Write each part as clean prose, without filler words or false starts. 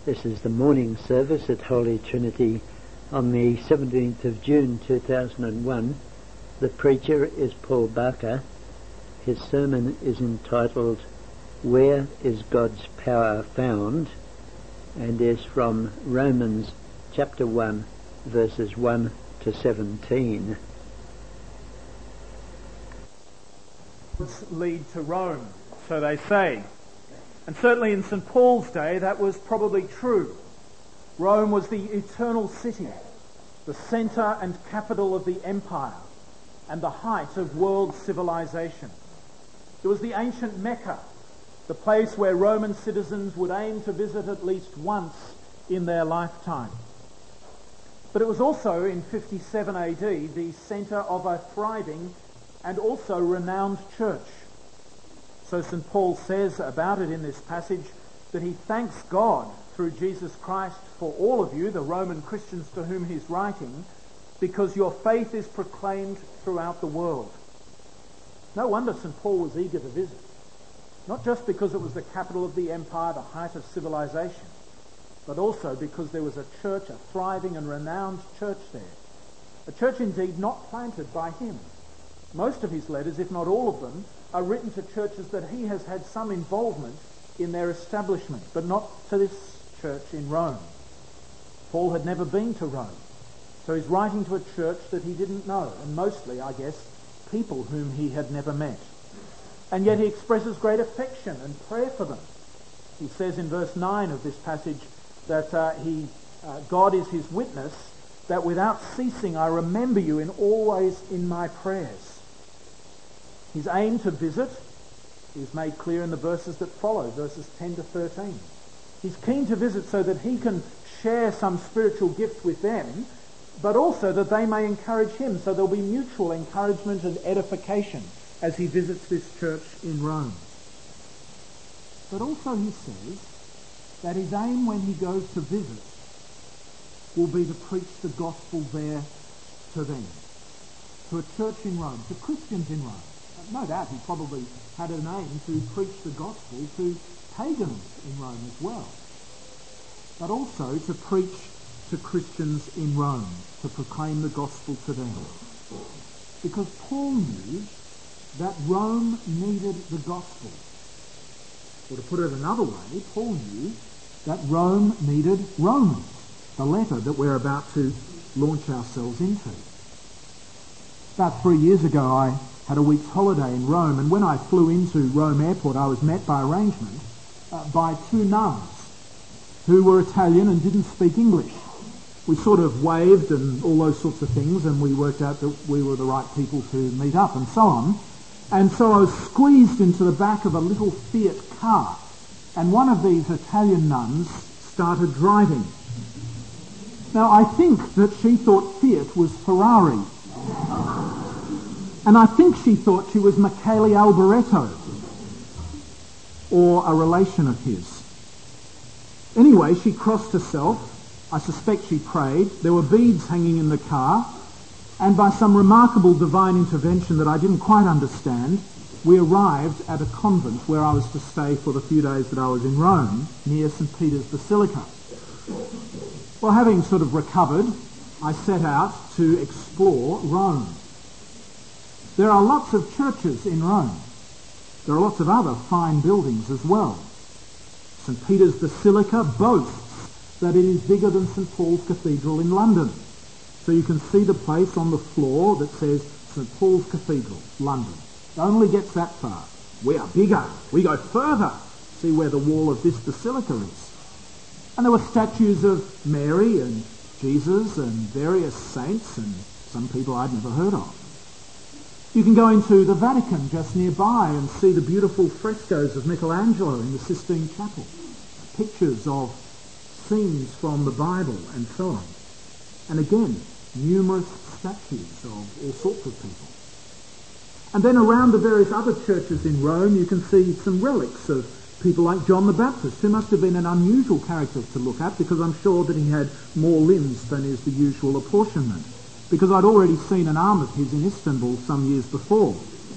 This is the morning service at Holy Trinity on the 17th of June 2001. The preacher is Paul Barker. His sermon is entitled, Where is God's Power Found? And is from Romans chapter 1 verses 1 to 17. Lead to Rome, so they say. And certainly in St. Paul's day that was probably true. Rome was the eternal city, the centre and capital of the empire, and the height of world civilization. It was the ancient Mecca, the place where Roman citizens would aim to visit at least once in their lifetime. But it was also in 57 AD the centre of a thriving and also renowned church. So St. Paul says about it in this passage that he thanks God through Jesus Christ for all of you, the Roman Christians to whom he's writing, because your faith is proclaimed throughout the world. No wonder St. Paul was eager to visit. Not just because it was the capital of the empire, the height of civilization, but also because there was a church, a thriving and renowned church there. A church indeed not planted by him. Most of his letters, if not all of them, are written to churches that he has had some involvement in their establishment, but not to this church in Rome. Paul had never been to Rome, so he's writing to a church that he didn't know, and mostly, I guess, people whom he had never met. And yet he expresses great affection and prayer for them. He says in verse 9 of this passage that God is his witness, that without ceasing I remember you always in my prayers. His aim to visit is made clear in the verses that follow, verses 10 to 13. He's keen to visit so that he can share some spiritual gift with them, but also that they may encourage him, so there'll be mutual encouragement and edification as he visits this church in Rome. But also he says that his aim when he goes to visit will be to preach the gospel there to them, to a church in Rome, to Christians in Rome. No doubt he probably had an aim to preach the gospel to pagans in Rome as well, but also to preach to Christians in Rome, to proclaim the gospel to them. Because Paul knew that Rome needed the gospel. Or to put it another way, Paul knew that Rome needed Romans, the letter that we're about to launch ourselves into. About 3 years ago I had a week's holiday in Rome, and when I flew into Rome airport I was met by arrangement by two nuns who were Italian and didn't speak English. We sort of waved and all those sorts of things, and we worked out that we were the right people to meet up and so on. And so I was squeezed into the back of a little Fiat car, and one of these Italian nuns started driving. Now I think that she thought Fiat was Ferrari. And I think she thought she was Michele Alboreto, or a relation of his. Anyway, she crossed herself. I suspect she prayed. There were beads hanging in the car. And by some remarkable divine intervention that I didn't quite understand, we arrived at a convent where I was to stay for the few days that I was in Rome, near St. Peter's Basilica. Well, having sort of recovered, I set out to explore Rome. There are lots of churches in Rome. There are lots of other fine buildings as well. St. Peter's Basilica boasts that it is bigger than St. Paul's Cathedral in London. So you can see the place on the floor that says St. Paul's Cathedral, London. It only gets that far. We are bigger. We go further. See where the wall of this basilica is. And there were statues of Mary and Jesus and various saints and some people I'd never heard of. You can go into the Vatican just nearby and see the beautiful frescoes of Michelangelo in the Sistine Chapel, pictures of scenes from the Bible and so on. And again, numerous statues of all sorts of people. And then around the various other churches in Rome you can see some relics of people like John the Baptist, who must have been an unusual character to look at, because I'm sure that he had more limbs than is the usual apportionment, because I'd already seen an arm of his in Istanbul some years before.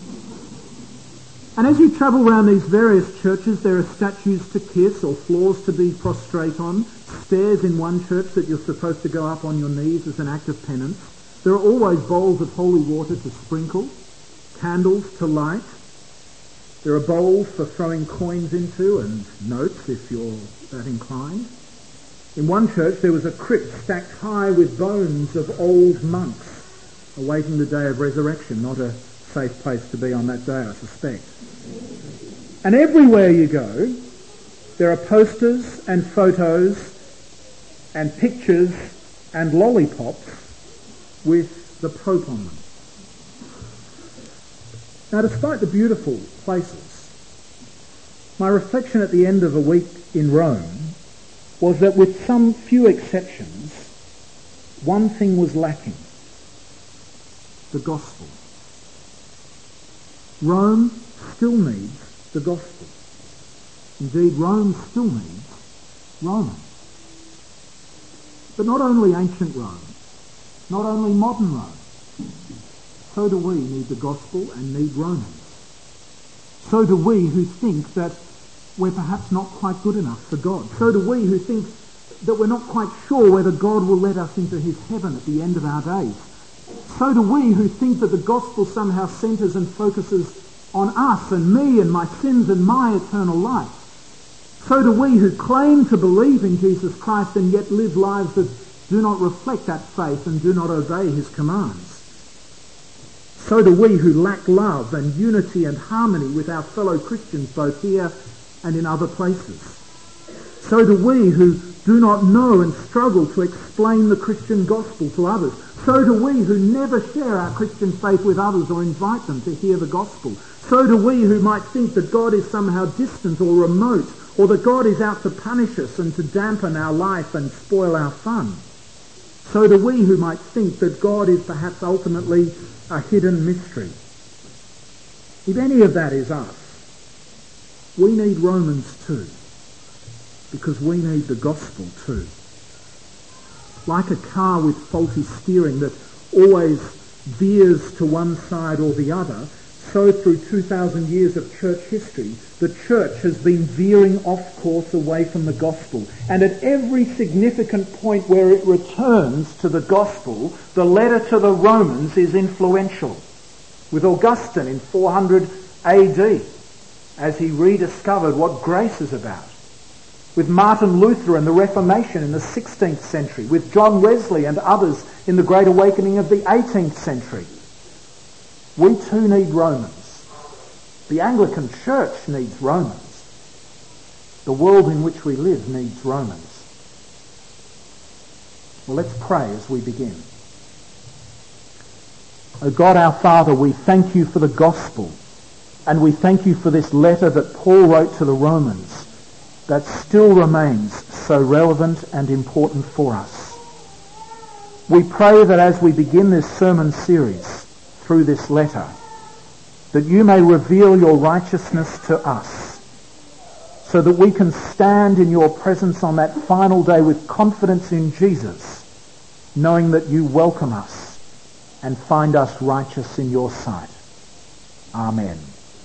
And as you travel around these various churches, there are statues to kiss or floors to be prostrate on, stairs in one church that you're supposed to go up on your knees as an act of penance. There are always bowls of holy water to sprinkle, candles to light. There are bowls for throwing coins into and notes if you're that inclined. In one church there was a crypt stacked high with bones of old monks awaiting the day of resurrection. Not a safe place to be on that day, I suspect. And everywhere you go, there are posters and photos and pictures and lollipops with the Pope on them. Now, despite the beautiful places, my reflection at the end of a week in Rome was that with some few exceptions, one thing was lacking: the gospel. Rome still needs the gospel. Indeed, Rome still needs Romans. But not only ancient Rome, not only modern Rome, so do we need the gospel and need Romans. So do we who think that we're perhaps not quite good enough for God. So do we who think that we're not quite sure whether God will let us into his heaven at the end of our days. So do we who think that the gospel somehow centres and focuses on us and me and my sins and my eternal life. So do we who claim to believe in Jesus Christ and yet live lives that do not reflect that faith and do not obey his commands. So do we who lack love and unity and harmony with our fellow Christians both here and in other places. So do we who do not know and struggle to explain the Christian gospel to others. So do we who never share our Christian faith with others or invite them to hear the gospel. So do we who might think that God is somehow distant or remote, or that God is out to punish us and to dampen our life and spoil our fun. So do we who might think that God is perhaps ultimately a hidden mystery. If any of that is us, we need Romans too, because we need the gospel too. Like a car with faulty steering that always veers to one side or the other, so through 2,000 years of church history, the church has been veering off course away from the gospel. And at every significant point where it returns to the gospel, the letter to the Romans is influential. With Augustine in 400 AD, as he rediscovered what grace is about. With Martin Luther and the Reformation in the 16th century. With John Wesley and others in the Great Awakening of the 18th century. We too need Romans. The Anglican Church needs Romans. The world in which we live needs Romans. Well, let's pray as we begin. O God our Father, we thank you for the gospel, and we thank you for this letter that Paul wrote to the Romans that still remains so relevant and important for us. We pray that as we begin this sermon series through this letter, that you may reveal your righteousness to us, so that we can stand in your presence on that final day with confidence in Jesus, knowing that you welcome us and find us righteous in your sight. Amen.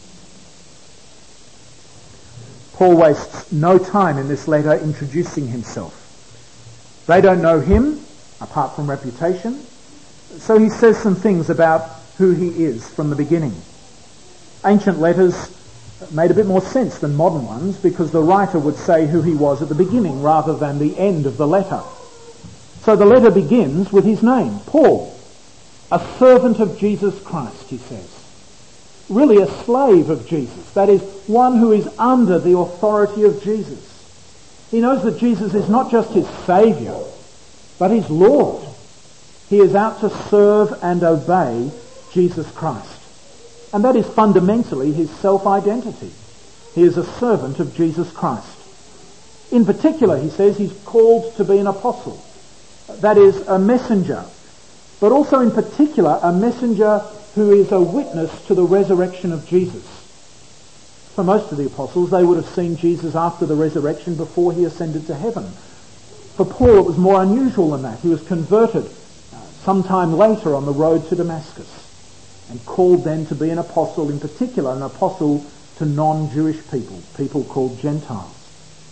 Paul wastes no time in this letter introducing himself. They don't know him, apart from reputation, so he says some things about who he is from the beginning. Ancient letters made a bit more sense than modern ones because the writer would say who he was at the beginning rather than the end of the letter. So the letter begins with his name, Paul, a servant of Jesus Christ, he says. Really a slave of Jesus, that is, one who is under the authority of Jesus. He knows that Jesus is not just his Saviour, but his Lord. He is out to serve and obey Jesus Christ. And that is fundamentally his self-identity. He is a servant of Jesus Christ. In particular, he says, he's called to be an apostle. That is, a messenger. But also in particular, a messenger who is a witness to the resurrection of Jesus. For most of the apostles, they would have seen Jesus after the resurrection before he ascended to heaven. For Paul, it was more unusual than that. He was converted sometime later on the road to Damascus and called then to be an apostle, in particular an apostle to non-Jewish people, people called Gentiles.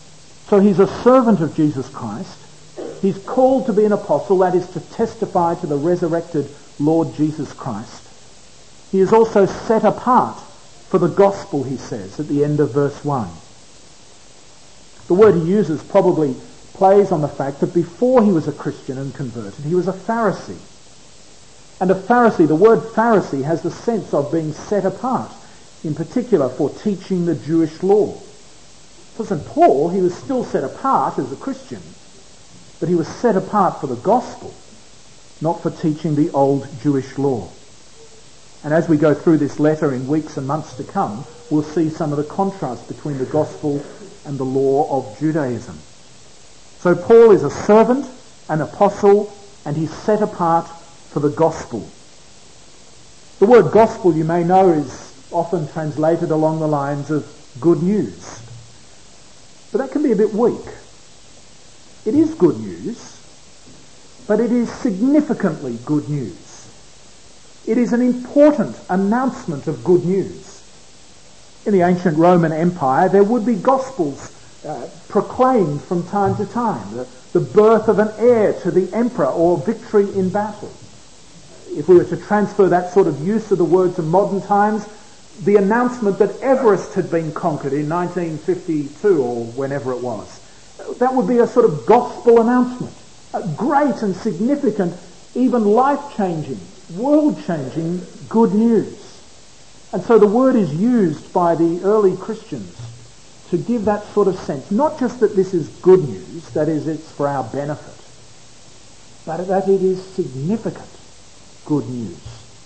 So he's a servant of Jesus Christ. He's called to be an apostle, that is to testify to the resurrected Lord Jesus Christ. He is also set apart for the gospel, he says at the end of verse 1. The word he uses probably plays on the fact that before he was a Christian and converted, he was a Pharisee. And a Pharisee, the word Pharisee has the sense of being set apart, in particular for teaching the Jewish law. For St. Paul, he was still set apart as a Christian, but he was set apart for the gospel, not for teaching the old Jewish law. And as we go through this letter in weeks and months to come, we'll see some of the contrast between the gospel and the law of Judaism. So Paul is a servant, an apostle, and he's set apart for the gospel. The word gospel, you may know, is often translated along the lines of good news. But that can be a bit weak. It is good news, but it is significantly good news. It is an important announcement of good news. In the ancient Roman Empire, there would be gospels proclaimed from time to time. The birth of an heir to the emperor or victory in battle. If we were to transfer that sort of use of the word to modern times, the announcement that Everest had been conquered in 1952 or whenever it was, that would be a sort of gospel announcement. Great and significant, even life-changing, world-changing good news. And so the word is used by the early Christians to give that sort of sense. Not just that this is good news, that is, it's for our benefit, but that it is significant good news.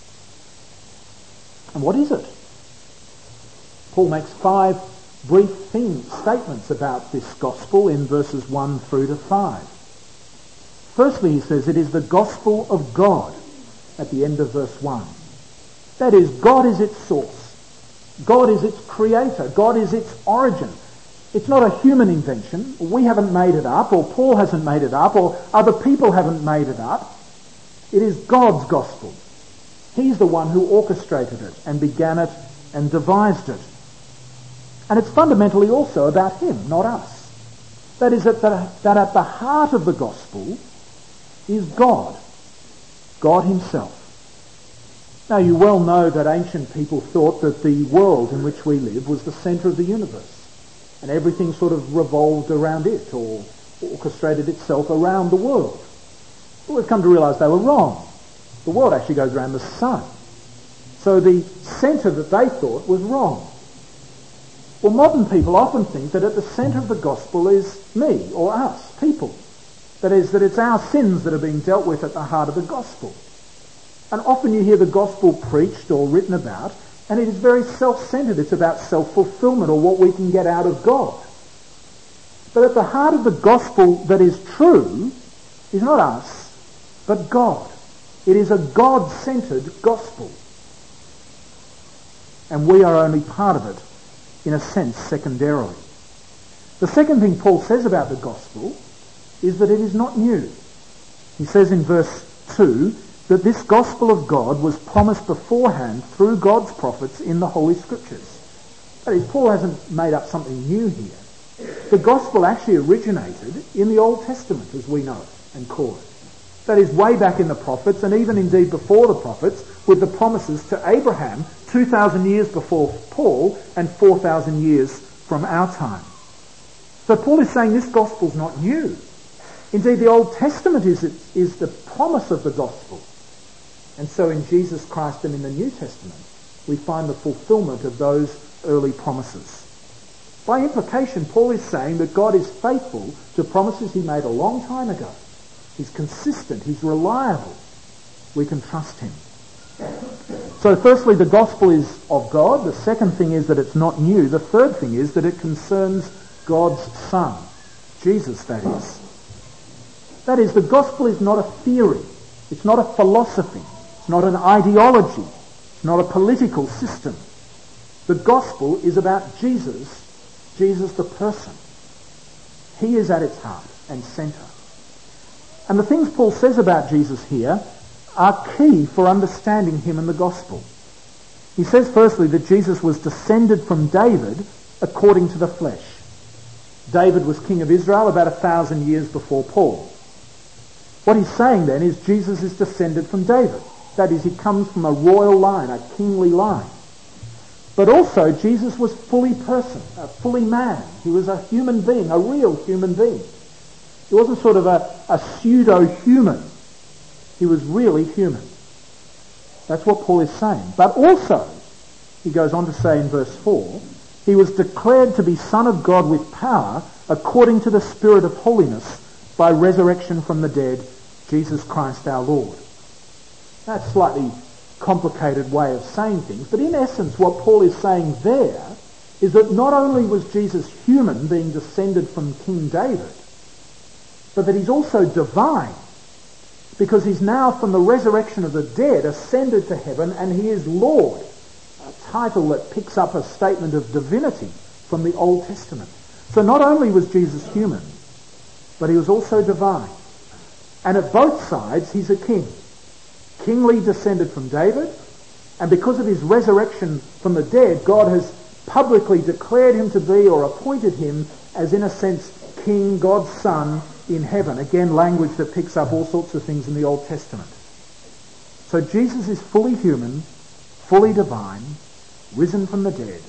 And what is it? Paul makes 5 brief statements about this gospel in verses 1 through to 5. Firstly, he says it is the gospel of God at the end of verse 1. That is, God is its source. God is its creator. God is its origin. It's not a human invention. We haven't made it up, or Paul hasn't made it up, or other people haven't made it up. It is God's gospel. He's the one who orchestrated it and began it and devised it. And it's fundamentally also about him, not us. That is, that at the heart of the gospel is God. God himself. Now, you well know that ancient people thought that the world in which we live was the centre of the universe, and everything sort of revolved around it, or orchestrated itself around the world. But we've come to realise they were wrong. The world actually goes around the sun. So the centre that they thought was wrong. Well, modern people often think that at the centre of the gospel is me, or us, people. That is, that it's our sins that are being dealt with at the heart of the gospel. And often you hear the gospel preached or written about, and it is very self-centred. It's about self-fulfillment or what we can get out of God. But at the heart of the gospel that is true is not us, but God. It is a God-centred gospel. And we are only part of it, in a sense, secondarily. The second thing Paul says about the gospel is that it is not new. He says in verse 2 that this gospel of God was promised beforehand through God's prophets in the Holy Scriptures. That is, Paul hasn't made up something new here. The gospel actually originated in the Old Testament, as we know it and call it. That is, way back in the prophets, and even indeed before the prophets, with the promises to Abraham 2,000 years before Paul and 4,000 years from our time. So Paul is saying this gospel's not new. Indeed, the Old Testament is the promise of the gospel. And so in Jesus Christ and in the New Testament, we find the fulfillment of those early promises. By implication, Paul is saying that God is faithful to promises he made a long time ago. He's consistent, he's reliable. We can trust him. So firstly, the gospel is of God. The second thing is that it's not new. The third thing is that it concerns God's Son, Jesus, that is. That is, the gospel is not a theory. It's not a philosophy. It's not an ideology. It's not a political system. The gospel is about Jesus the person. He is at its heart and centre. And the things Paul says about Jesus here are key for understanding him and the gospel. He says firstly that Jesus was descended from David according to the flesh. David was king of Israel about 1,000 years before Paul. What he's saying then is Jesus is descended from David. That is, he comes from a royal line, a kingly line. But also, Jesus was fully person, fully man. He was a human being, a real human being. He wasn't sort of a pseudo-human. He was really human. That's what Paul is saying. But also, he goes on to say in verse 4, he was declared to be Son of God with power according to the Spirit of holiness by resurrection from the dead, Jesus Christ our Lord. That's a slightly complicated way of saying things, but in essence what Paul is saying there is that not only was Jesus human, being descended from King David, but that he's also divine, because he's now from the resurrection of the dead ascended to heaven, and he is Lord, a title that picks up a statement of divinity from the Old Testament. So not only was Jesus human, but he was also divine. And at both sides he's a king. Kingly descended from David, and because of his resurrection from the dead, God has publicly declared him to be, or appointed him as, in a sense, King, God's Son in heaven. Again, language that picks up all sorts of things in the Old Testament. So Jesus is fully human, fully divine, risen from the dead.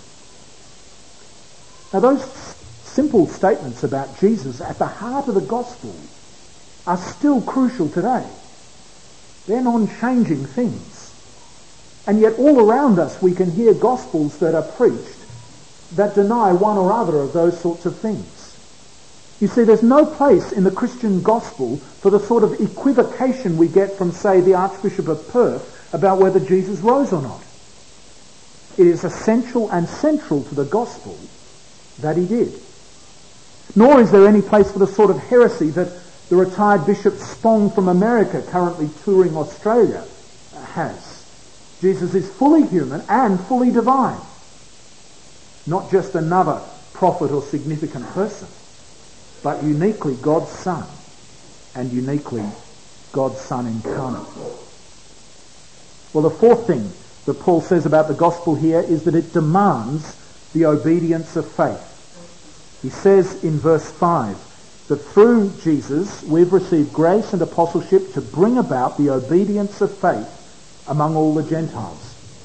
Now those simple statements about Jesus at the heart of the gospel are still crucial today. They're non-changing things. And yet all around us we can hear gospels that are preached that deny one or other of those sorts of things. You see, there's no place in the Christian gospel for the sort of equivocation we get from, say, the Archbishop of Perth about whether Jesus rose or not. It is essential and central to the gospel that he did. Nor is there any place for the sort of heresy that the retired Bishop Spong from America, currently touring Australia, has. Jesus is fully human and fully divine. Not just another prophet or significant person, but uniquely God's Son, and uniquely God's Son incarnate. Well, the fourth thing that Paul says about the gospel here is that it demands the obedience of faith. He says in verse 5, that through Jesus we've received grace and apostleship to bring about the obedience of faith among all the Gentiles.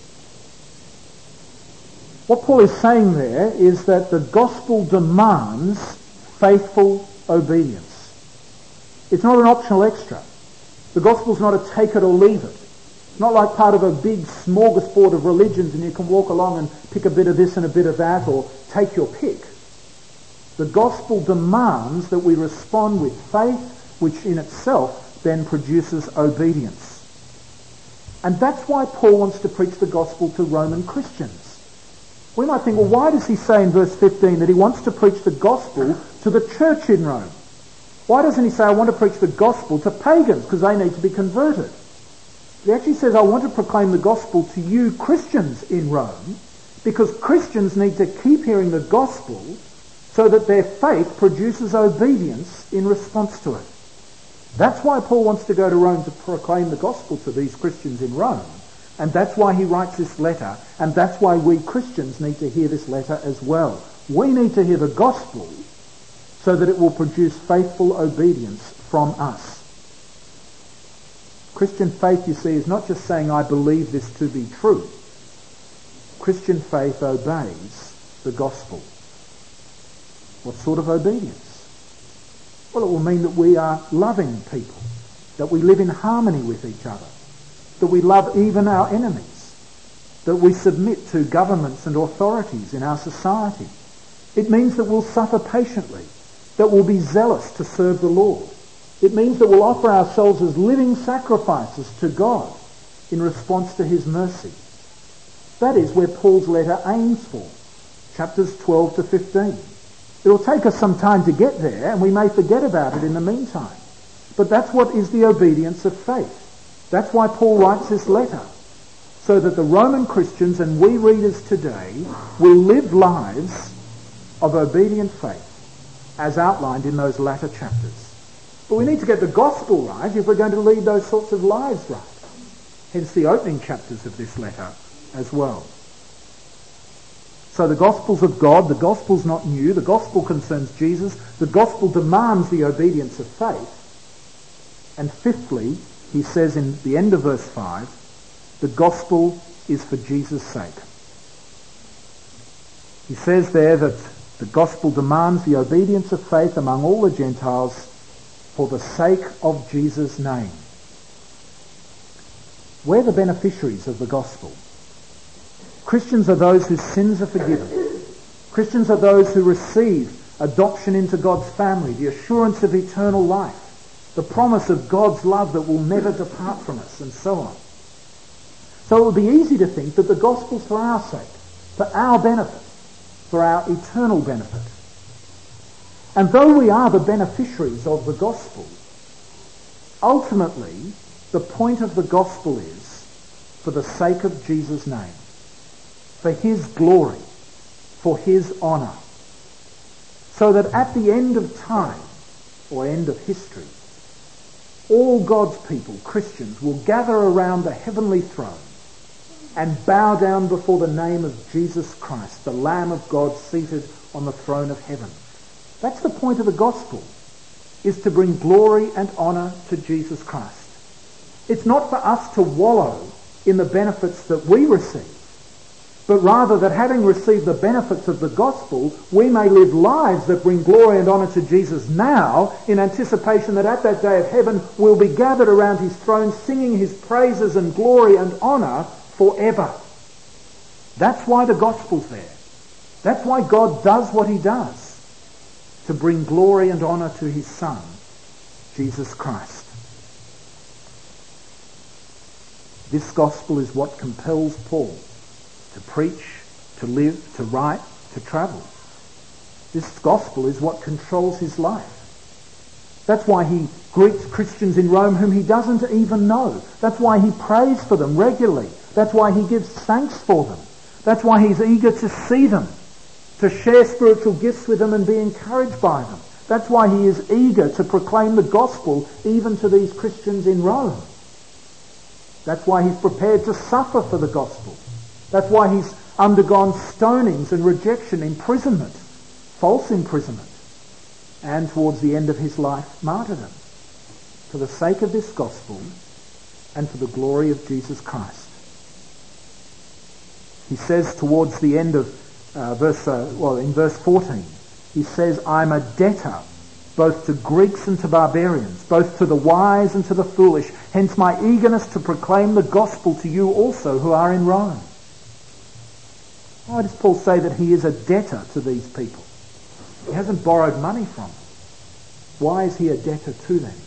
What Paul is saying there is that the gospel demands faithful obedience. It's not an optional extra. The gospel's not a take it or leave it. It's not like part of a big smorgasbord of religions and you can walk along and pick a bit of this and a bit of that, or take your pick. The gospel demands that we respond with faith, which in itself then produces obedience. And that's why Paul wants to preach the gospel to Roman Christians. We might think, well, why does he say in verse 15 that he wants to preach the gospel to the church in Rome? Why doesn't he say, I want to preach the gospel to pagans because they need to be converted? He actually says, I want to proclaim the gospel to you Christians in Rome, because Christians need to keep hearing the gospel so that their faith produces obedience in response to it. That's why Paul wants to go to Rome, to proclaim the gospel to these Christians in Rome. And that's why he writes this letter, and that's why we Christians need to hear this letter as well. We need to hear the gospel so that it will produce faithful obedience from us. Christian faith, you see, is not just saying, I believe this to be true. Christian faith obeys the gospel. What sort of obedience? Well, it will mean that we are loving people, that we live in harmony with each other, that we love even our enemies, that we submit to governments and authorities in our society. It means that we'll suffer patiently, that we'll be zealous to serve the Lord. It means that we'll offer ourselves as living sacrifices to God in response to his mercy. That is where Paul's letter aims for, chapters 12 to 15. It'll take us some time to get there, and we may forget about it in the meantime. But that's what is the obedience of faith. That's why Paul writes this letter, so that the Roman Christians and we readers today will live lives of obedient faith, as outlined in those latter chapters. But we need to get the gospel right if we're going to lead those sorts of lives right. Hence the opening chapters of this letter as well. So the gospel's of God, the gospel's not new, the gospel concerns Jesus, the gospel demands the obedience of faith. And fifthly, he says in the end of verse 5, the gospel is for Jesus' sake. He says there that the gospel demands the obedience of faith among all the Gentiles for the sake of Jesus' name. We're the beneficiaries of the gospel. Christians are those whose sins are forgiven. Christians are those who receive adoption into God's family, the assurance of eternal life, the promise of God's love that will never depart from us, and so on. So it would be easy to think that the gospel's for our sake, for our benefit, for our eternal benefit. And though we are the beneficiaries of the gospel, ultimately the point of the gospel is for the sake of Jesus' name, for his glory, for his honour, so that at the end of time, or end of history, all God's people, Christians, will gather around the heavenly throne and bow down before the name of Jesus Christ, the Lamb of God seated on the throne of heaven. That's the point of the gospel, is to bring glory and honour to Jesus Christ. It's not for us to wallow in the benefits that we receive, but rather that having received the benefits of the gospel, we may live lives that bring glory and honour to Jesus now, in anticipation that at that day of heaven we'll be gathered around his throne singing his praises and glory and honour forever. That's why the gospel's there. That's why God does what he does, to bring glory and honour to his Son, Jesus Christ. This gospel is what compels Paul to preach, to live, to write, to travel. This gospel is what controls his life. That's why he greets Christians in Rome whom he doesn't even know. That's why he prays for them regularly. That's why he gives thanks for them. That's why he's eager to see them, to share spiritual gifts with them and be encouraged by them. That's why he is eager to proclaim the gospel even to these Christians in Rome. That's why he's prepared to suffer for the gospel. That's why he's undergone stonings and rejection, imprisonment, false imprisonment, and towards the end of his life, martyrdom, for the sake of this gospel and for the glory of Jesus Christ. He says towards the end of in verse 14, he says, I'm a debtor both to Greeks and to barbarians, both to the wise and to the foolish, hence my eagerness to proclaim the gospel to you also who are in Rome. Why does Paul say that he is a debtor to these people? He hasn't borrowed money from them. Why is he a debtor to them?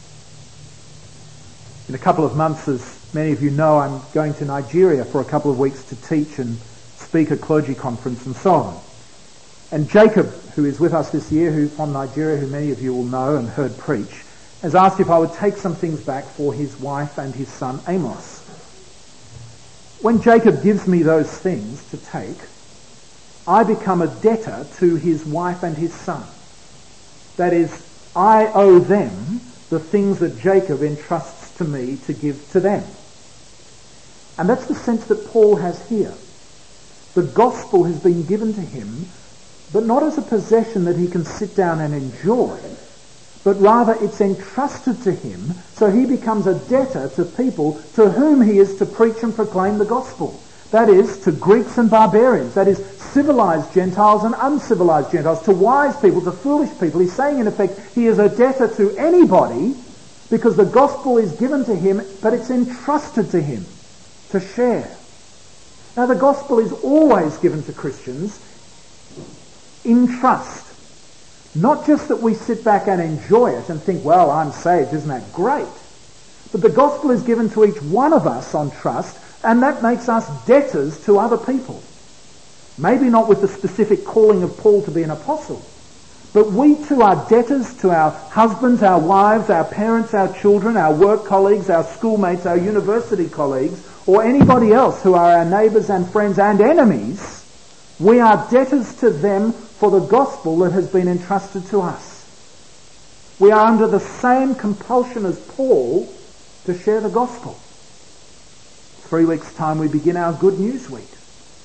In a couple of months, as many of you know, I'm going to Nigeria for a couple of weeks to teach and speak at clergy conference and so on. And Jacob, who is with us this year, who's from Nigeria, who many of you will know and heard preach, has asked if I would take some things back for his wife and his son Amos. When Jacob gives me those things to take, I become a debtor to his wife and his son. That is, I owe them the things that Jacob entrusts to me to give to them. And that's the sense that Paul has here. The gospel has been given to him, but not as a possession that he can sit down and enjoy, but rather it's entrusted to him, so he becomes a debtor to people to whom he is to preach and proclaim the gospel. That is, to Greeks and barbarians. That is, civilized Gentiles and uncivilized Gentiles, to wise people, to foolish people. He's saying, in effect, he is a debtor to anybody because the gospel is given to him, but it's entrusted to him to share. Now, the gospel is always given to Christians in trust. Not just that we sit back and enjoy it and think, well, I'm saved, isn't that great? But the gospel is given to each one of us on trust, and that makes us debtors to other people. Maybe not with the specific calling of Paul to be an apostle, but we too are debtors to our husbands, our wives, our parents, our children, our work colleagues, our schoolmates, our university colleagues, or anybody else who are our neighbours and friends and enemies. We are debtors to them for the gospel that has been entrusted to us. We are under the same compulsion as Paul to share the gospel. 3 weeks' time we begin our Good News Week.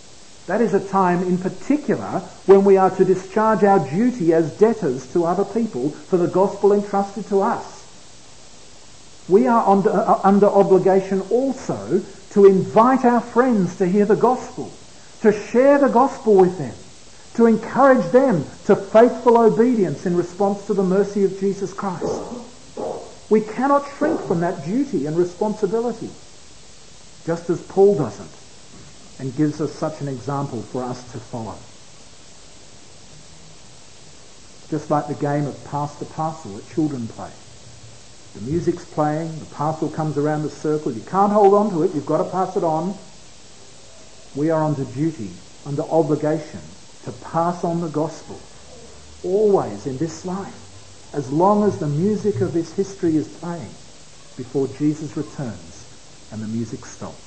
That is a time in particular when we are to discharge our duty as debtors to other people for the gospel entrusted to us. We are under obligation also to invite our friends to hear the gospel, to share the gospel with them, to encourage them to faithful obedience in response to the mercy of Jesus Christ. We cannot shrink from that duty and responsibility, just as Paul doesn't, and gives us such an example for us to follow. Just like the game of pass the parcel that children play. The music's playing, the parcel comes around the circle, you can't hold on to it, you've got to pass it on. We are under duty, under obligation to pass on the gospel, always in this life, as long as the music of this history is playing, before Jesus returns and the music stops.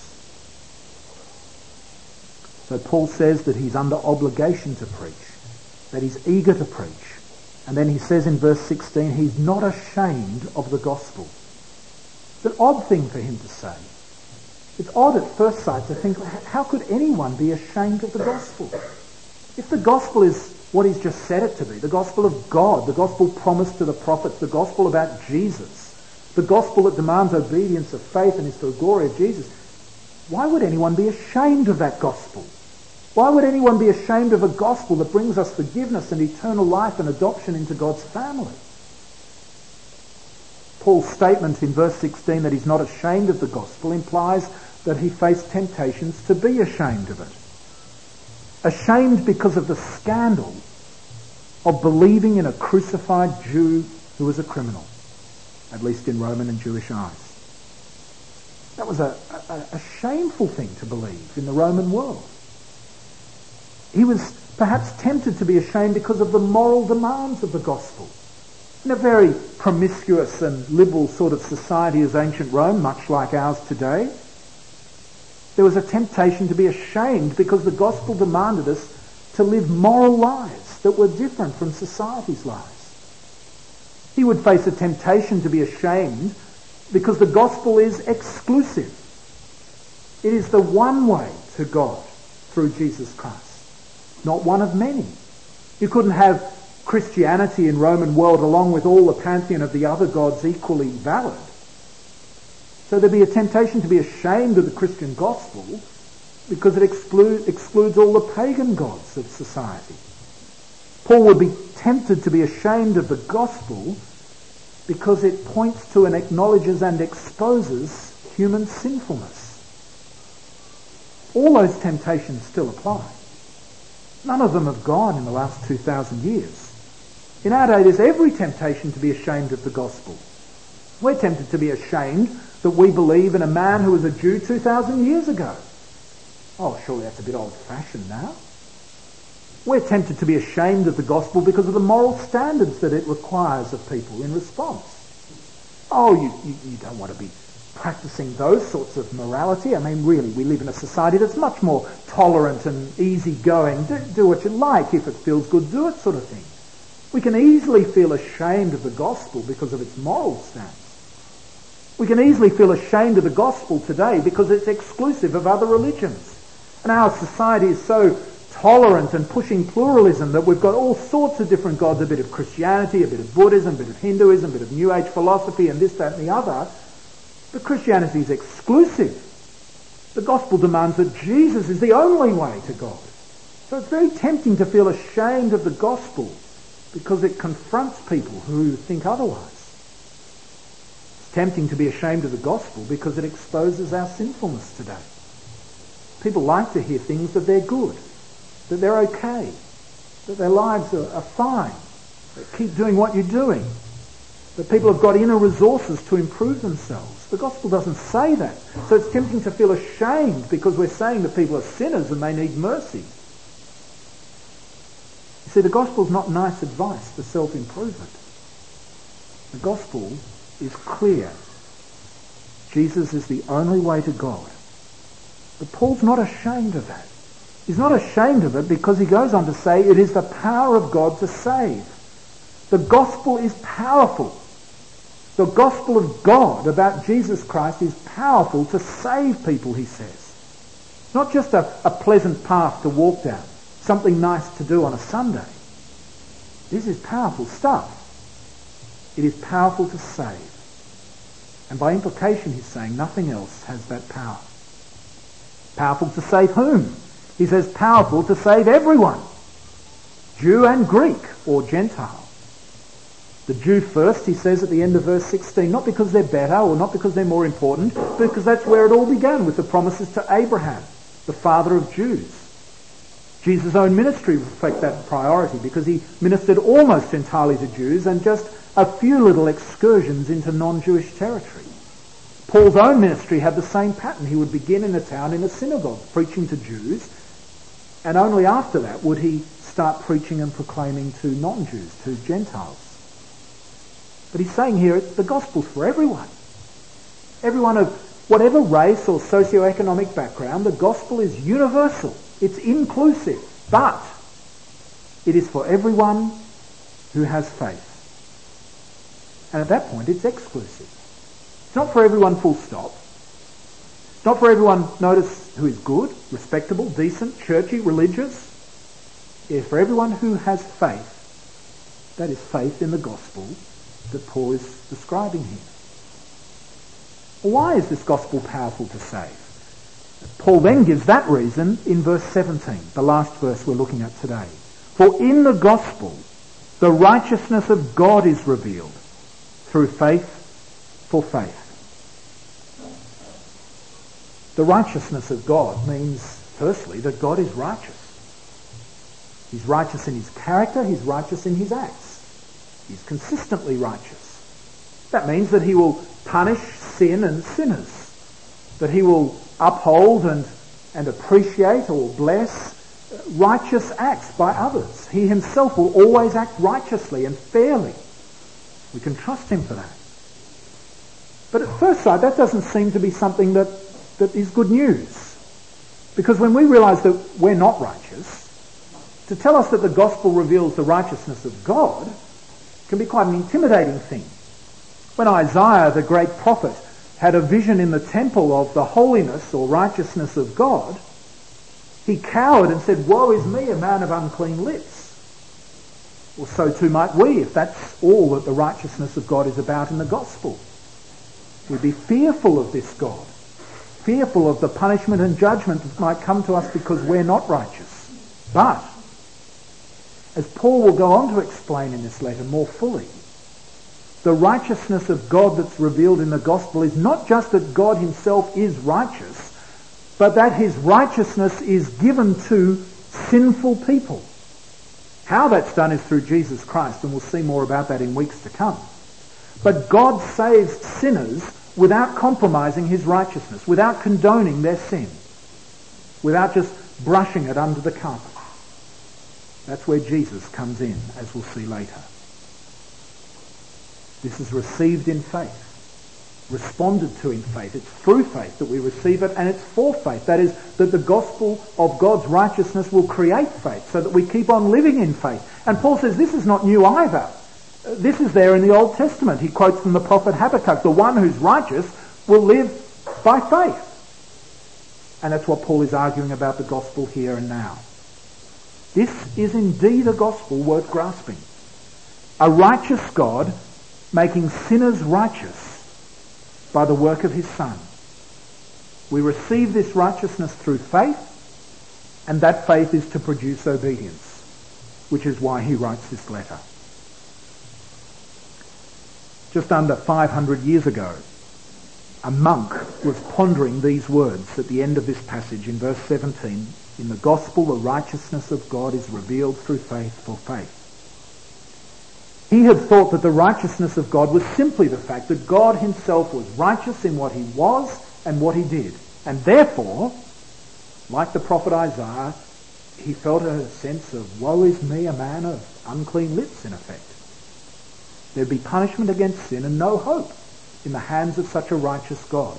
So Paul says that he's under obligation to preach, that he's eager to preach. And then he says in verse 16, he's not ashamed of the gospel. It's an odd thing for him to say. It's odd at first sight to think, how could anyone be ashamed of the gospel? If the gospel is what he's just said it to be, the gospel of God, the gospel promised to the prophets, the gospel about Jesus, the gospel that demands obedience of faith and is to the glory of Jesus, why would anyone be ashamed of that gospel? Why would anyone be ashamed of a gospel that brings us forgiveness and eternal life and adoption into God's family? Paul's statement in verse 16 that he's not ashamed of the gospel implies that he faced temptations to be ashamed of it. Ashamed because of the scandal of believing in a crucified Jew who was a criminal, at least in Roman and Jewish eyes. That was a shameful thing to believe in the Roman world. He was perhaps tempted to be ashamed because of the moral demands of the gospel. In a very promiscuous and liberal sort of society as ancient Rome, much like ours today, there was a temptation to be ashamed because the gospel demanded us to live moral lives that were different from society's lives. He would face a temptation to be ashamed because the gospel is exclusive. It is the one way to God through Jesus Christ. Not one of many. You couldn't have Christianity in Roman world along with all the pantheon of the other gods equally valid. So there'd be a temptation to be ashamed of the Christian gospel because it excludes all the pagan gods of society. Paul would be tempted to be ashamed of the gospel because it points to and acknowledges and exposes human sinfulness. All those temptations still apply. None of them have gone in the last 2,000 years. In our day, there's every temptation to be ashamed of the gospel. We're tempted to be ashamed that we believe in a man who was a Jew 2,000 years ago. Oh, surely that's a bit old-fashioned now. We're tempted to be ashamed of the gospel because of the moral standards that it requires of people in response. Oh, you don't want to be practicing those sorts of morality. I mean, really, we live in a society that's much more tolerant and easygoing. Do what you like. If it feels good, do it, sort of thing. We can easily feel ashamed of the gospel because of its moral stance. We can easily feel ashamed of the gospel today because it's exclusive of other religions. And our society is so tolerant and pushing pluralism that we've got all sorts of different gods, a bit of Christianity, a bit of Buddhism, a bit of Hinduism, a bit of New Age philosophy and this, that and the other. But Christianity is exclusive. The gospel demands that Jesus is the only way to God. So it's very tempting to feel ashamed of the gospel because it confronts people who think otherwise. It's tempting to be ashamed of the gospel because it exposes our sinfulness today. People like to hear things that they're good, that they're okay, that their lives are fine, that keep doing what you're doing, that people have got inner resources to improve themselves. The gospel doesn't say that. So it's tempting to feel ashamed because we're saying that people are sinners and they need mercy. You see, the gospel is not nice advice for self-improvement. The gospel is clear. Jesus is the only way to God. But Paul's not ashamed of that. He's not ashamed of it because he goes on to say it is the power of God to save. The gospel is powerful. The gospel of God about Jesus Christ is powerful to save people, he says. It's not just a pleasant path to walk down, something nice to do on a Sunday. This is powerful stuff. It is powerful to save. And by implication, he's saying nothing else has that power. Powerful to save whom? He says powerful to save everyone. Jew and Greek or Gentile. The Jew first, he says at the end of verse 16, not because they're better or not because they're more important, but because that's where it all began with the promises to Abraham, the father of Jews. Jesus' own ministry reflects that priority because he ministered almost entirely to Jews and just a few little excursions into non-Jewish territory. Paul's own ministry had the same pattern. He would begin in a town in a synagogue preaching to Jews, and only after that would he start preaching and proclaiming to non-Jews, to Gentiles. But he's saying here the gospel's for everyone. Everyone of whatever race or socioeconomic background, the gospel is universal. It's inclusive, but it is for everyone who has faith. And at that point, it's exclusive. It's not for everyone full stop. It's not for everyone, notice, who is good, respectable, decent, churchy, religious. It is for everyone who has faith. That is faith in the gospel that Paul is describing here. Why is this gospel powerful to save? Paul then gives that reason in verse 17, the last verse we're looking at today. For in the gospel, the righteousness of God is revealed through faith for faith. The righteousness of God means, firstly, that God is righteous. He's righteous in his character, he's righteous in his acts. He's consistently righteous. That means that he will punish sin and sinners, that he will uphold and appreciate or bless righteous acts by others. He himself will always act righteously and fairly. We can trust him for that. But at first sight, that doesn't seem to be something that is good news. Because when we realise that we're not righteous, to tell us that the gospel reveals the righteousness of God can be quite an intimidating thing. When Isaiah, the great prophet, had a vision in the temple of the holiness or righteousness of God, he cowered and said, "Woe is me, a man of unclean lips." Well, so too might we, if that's all that the righteousness of God is about in the gospel. We'd be fearful of this God, fearful of the punishment and judgment that might come to us because we're not righteous. But, as Paul will go on to explain in this letter more fully, the righteousness of God that's revealed in the gospel is not just that God himself is righteous, but that his righteousness is given to sinful people. How that's done is through Jesus Christ, and we'll see more about that in weeks to come. But God saves sinners without compromising his righteousness, without condoning their sin, without just brushing it under the carpet. That's where Jesus comes in, as we'll see later. This is received in faith, responded to in faith. It's through faith that we receive it, and it's for faith. That is, that the gospel of God's righteousness will create faith, so that we keep on living in faith. And Paul says this is not new either. This is there in the Old Testament. He quotes from the prophet Habakkuk, the one who's righteous will live by faith. And that's what Paul is arguing about the gospel here and now. This is indeed a gospel worth grasping. A righteous God making sinners righteous by the work of his Son. We receive this righteousness through faith, and that faith is to produce obedience, which is why he writes this letter. Just under 500 years ago, a monk was pondering these words at the end of this passage in verse 17. In the gospel, the righteousness of God is revealed through faith for faith. He had thought that the righteousness of God was simply the fact that God himself was righteous in what he was and what he did. And therefore, like the prophet Isaiah, he felt a sense of, woe is me, a man of unclean lips, in effect. There'd be punishment against sin and no hope in the hands of such a righteous God.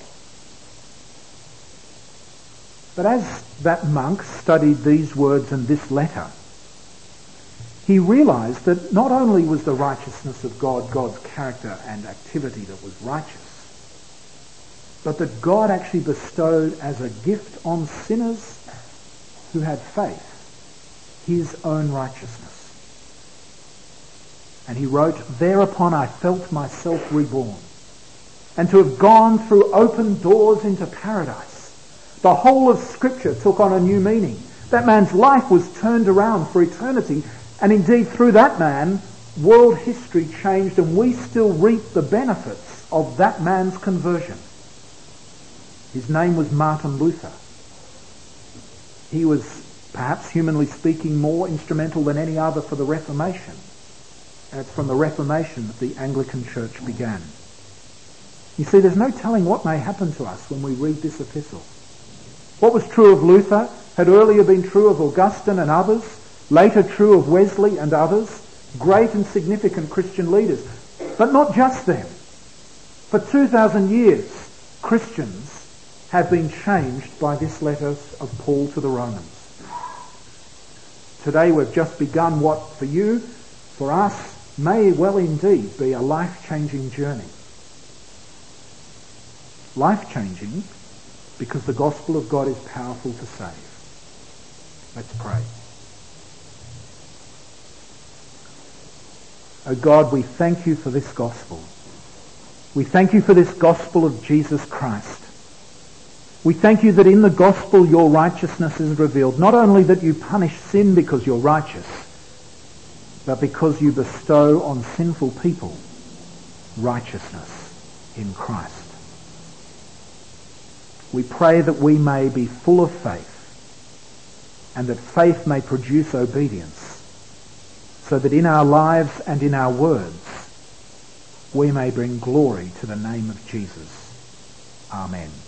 But as that monk studied these words and this letter, he realized that not only was the righteousness of God God's character and activity that was righteous, but that God actually bestowed as a gift on sinners who had faith his own righteousness. And he wrote, "Thereupon I felt myself reborn, and to have gone through open doors into paradise. The whole of Scripture took on a new meaning. That man's life was turned around for eternity, and indeed through that man, world history changed, and we still reap the benefits of that man's conversion." His name was Martin Luther. He was, perhaps humanly speaking, more instrumental than any other for the Reformation. And it's from the Reformation that the Anglican Church began. You see, there's no telling what may happen to us when we read this epistle. What was true of Luther had earlier been true of Augustine and others, later true of Wesley and others, great and significant Christian leaders. But not just them. For 2,000 years, Christians have been changed by this letter of Paul to the Romans. Today we've just begun what for you, for us, may well indeed be a life-changing journey. Life-changing because the gospel of God is powerful to save. Let's pray. Oh God, we thank you for this gospel. We thank you for this gospel of Jesus Christ. We thank you that in the gospel your righteousness is revealed. Not only that you punish sin because you're righteous, but because you bestow on sinful people righteousness in Christ. We pray that we may be full of faith, and that faith may produce obedience, so that in our lives and in our words we may bring glory to the name of Jesus. Amen.